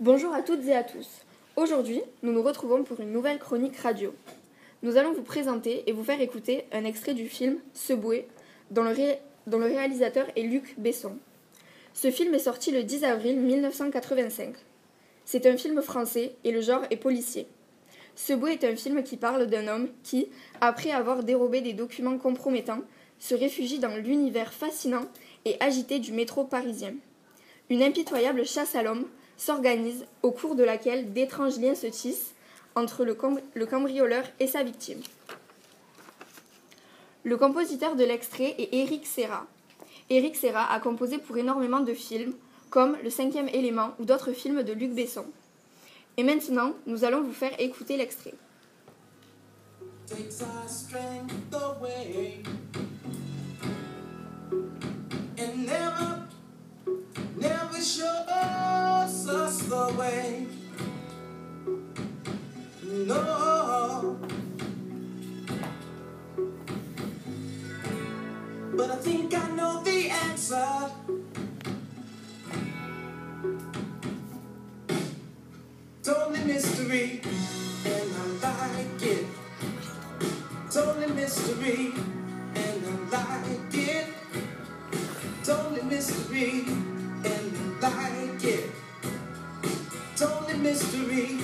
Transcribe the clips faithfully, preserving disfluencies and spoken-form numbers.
Bonjour à toutes et à tous. Aujourd'hui, nous nous retrouvons pour une nouvelle chronique radio. Nous allons vous présenter et vous faire écouter un extrait du film Subway, dont le, ré... dont le réalisateur est Luc Besson. Ce film est sorti le dix avril mille neuf cent quatre-vingt-cinq. C'est un film français et le genre est policier. Subway est un film qui parle d'un homme qui, après avoir dérobé des documents compromettants, se réfugie dans l'univers fascinant et agité du métro parisien. Une impitoyable chasse à l'homme s'organise, au cours de laquelle d'étranges liens se tissent entre le, cam- le cambrioleur et sa victime. Le compositeur de l'extrait est Éric Serra. Éric Serra a composé pour énormément de films, comme Le Cinquième Élément ou d'autres films de Luc Besson. Et maintenant, nous allons vous faire écouter l'extrait. Takes our strength away and never, never shows us the way. No, but I think I know the answer. Totally mystery, and I like it. Totally mystery, and I like it. Totally mystery, and I like it. Totally mystery.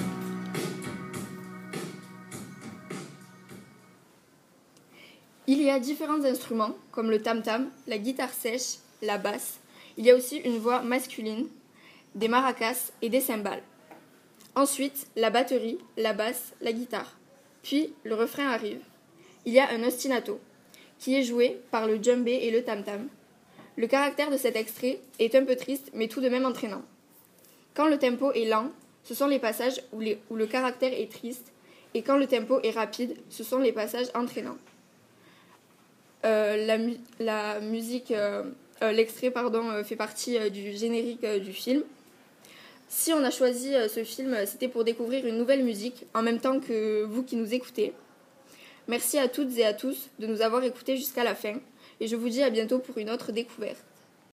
Il y a différents instruments, comme le tam-tam, la guitare sèche, la basse. Il y a aussi une voix masculine, des maracas et des cymbales. Ensuite, la batterie, la basse, la guitare. Puis, le refrain arrive. Il y a un ostinato, qui est joué par le djembé et le tam-tam. Le caractère de cet extrait est un peu triste, mais tout de même entraînant. Quand le tempo est lent, ce sont les passages où, les, où le caractère est triste, et quand le tempo est rapide, ce sont les passages entraînants. Euh, la, mu- la musique, euh, euh, l'extrait pardon, euh, fait partie euh, du générique euh, du film. Si on a choisi euh, ce film, c'était pour découvrir une nouvelle musique, en même temps que vous qui nous écoutez. Merci à toutes et à tous de nous avoir écoutés jusqu'à la fin, et je vous dis à bientôt pour une autre découverte.